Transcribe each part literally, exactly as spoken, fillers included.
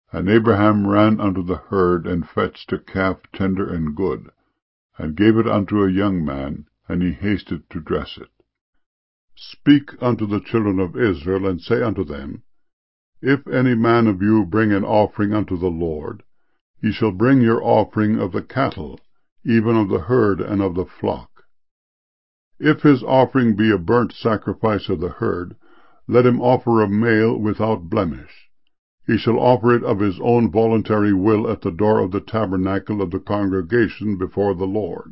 And Abraham ran unto the herd, and fetched a calf tender and good, and gave it unto a young man, and he hasted to dress it. Speak unto the children of Israel, and say unto them, If any man of you bring an offering unto the Lord, ye shall bring your offering of the cattle, even of the herd and of the flock. If his offering be a burnt sacrifice of the herd, let him offer a male without blemish. He shall offer it of his own voluntary will at the door of the tabernacle of the congregation before the Lord.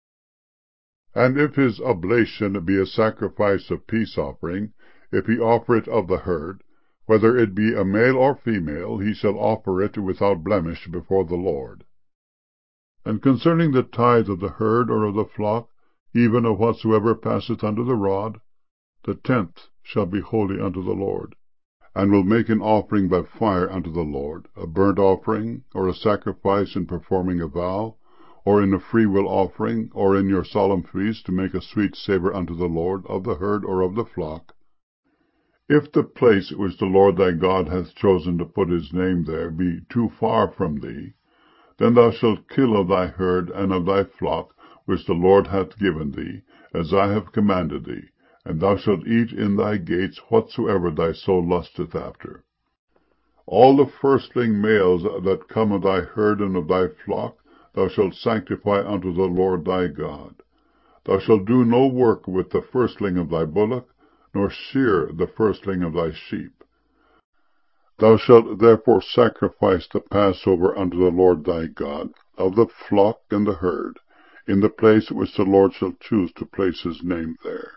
And if his oblation be a sacrifice of peace offering, if he offer it of the herd, whether it be a male or female, he shall offer it without blemish before the Lord. And concerning the tithe of the herd or of the flock, even of whatsoever passeth under the rod, the tenth shall be holy unto the Lord, and will make an offering by fire unto the Lord, a burnt offering, or a sacrifice in performing a vow, or in a freewill offering, or in your solemn feast, to make a sweet savour unto the Lord, of the herd or of the flock. If the place which the Lord thy God hath chosen to put his name there be too far from thee, then thou shalt kill of thy herd and of thy flock, which the Lord hath given thee, as I have commanded thee, and thou shalt eat in thy gates whatsoever thy soul lusteth after. All the firstling males that come of thy herd and of thy flock thou shalt sanctify unto the Lord thy God. Thou shalt do no work with the firstling of thy bullock, nor shear the firstling of thy sheep. Thou shalt therefore sacrifice the Passover unto the Lord thy God, of the flock and the herd, in the place which the Lord shall choose to place his name there.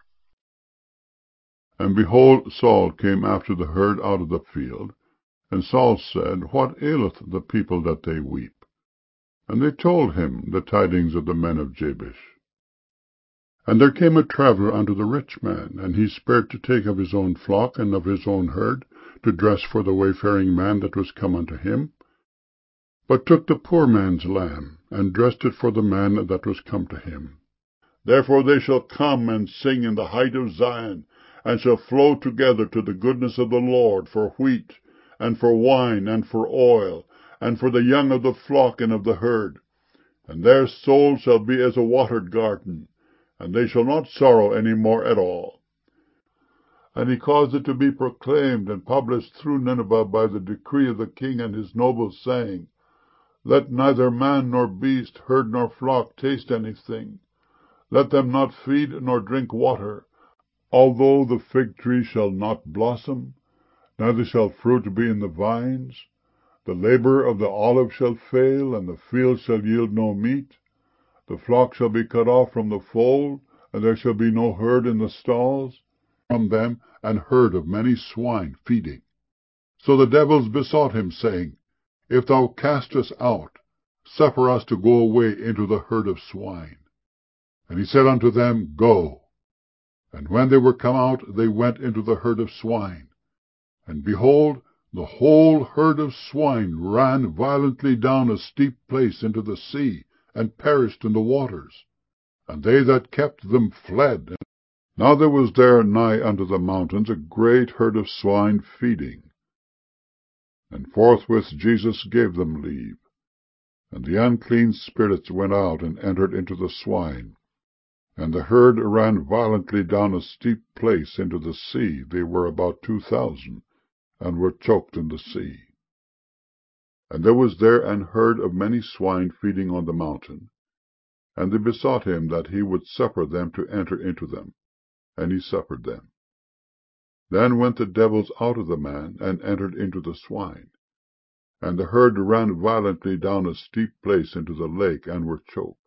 And behold, Saul came after the herd out of the field, and Saul said, What aileth the people that they weep? And they told him the tidings of the men of Jabesh. And there came a traveller unto the rich man, and he spared to take of his own flock and of his own herd, to dress for the wayfaring man that was come unto him, but took the poor man's lamb, and dressed it for the man that was come to him. Therefore they shall come and sing in the height of Zion, and shall flow together to the goodness of the Lord, for wheat, and for wine, and for oil, and for the young of the flock and of the herd. And their soul shall be as a watered garden, and they shall not sorrow any more at all. And he caused it to be proclaimed and published through Nineveh by the decree of the king and his nobles, saying, Let neither man nor beast, herd nor flock taste anything. Let them not feed nor drink water, although the fig tree shall not blossom, neither shall fruit be in the vines. The labor of the olive shall fail, and the field shall yield no meat. The flock shall be cut off from the fold, and there shall be no herd in the stalls. From them an herd of many swine feeding. So the devils besought him, saying, If thou cast us out, suffer us to go away into the herd of swine. And he said unto them, Go. And when they were come out, they went into the herd of swine. And behold, the whole herd of swine ran violently down a steep place into the sea, and perished in the waters. And they that kept them fled. Now there was there nigh unto the mountains a great herd of swine feeding. And forthwith Jesus gave them leave. And the unclean spirits went out and entered into the swine. And the herd ran violently down a steep place into the sea. They were about two thousand, and were choked in the sea. And there was there an herd of many swine feeding on the mountain. And they besought him that he would suffer them to enter into them. And he suffered them. Then went the devils out of the man, and entered into the swine. And the herd ran violently down a steep place into the lake, and were choked.